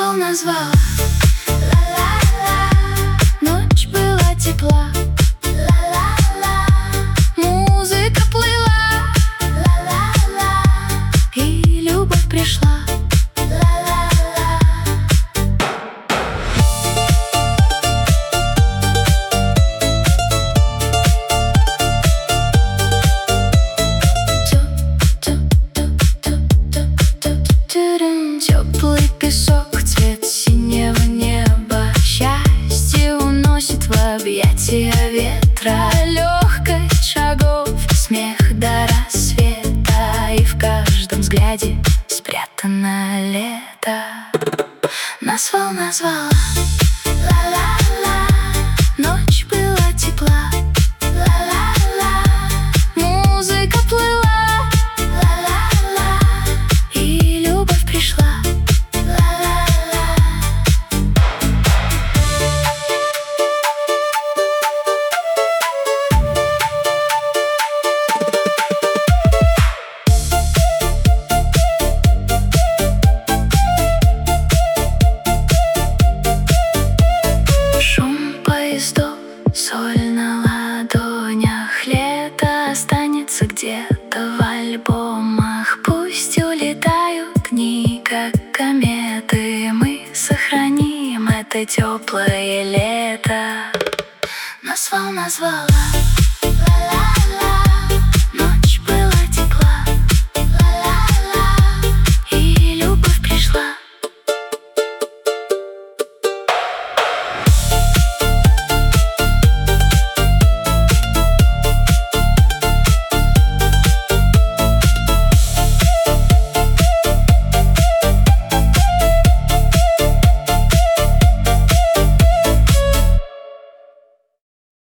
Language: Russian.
волна звала. Ла-ла-ла. Ночь была тепла. Ла-ла-ла. Музыка плыла. Ла-ла-ла. И любовь пришла. Ла-ла-ла. Теплый песок, цвет синего неба. Счастье уносит в объятия ветра. Легкость шагов, смех до рассвета. И в каждом взгляде спрятано лето. Нас волна звала. Ла-ла-ла. Ночь была тепла. Ла-ла-ла. Музыка плыла. Ла-ла-ла. И любовь пришла. Шум поездов, соль на ладонях. Лето останется где-то в альбомах. Пусть улетают дни, как кометы. Мы сохраним это теплое лето. Нас волна звала.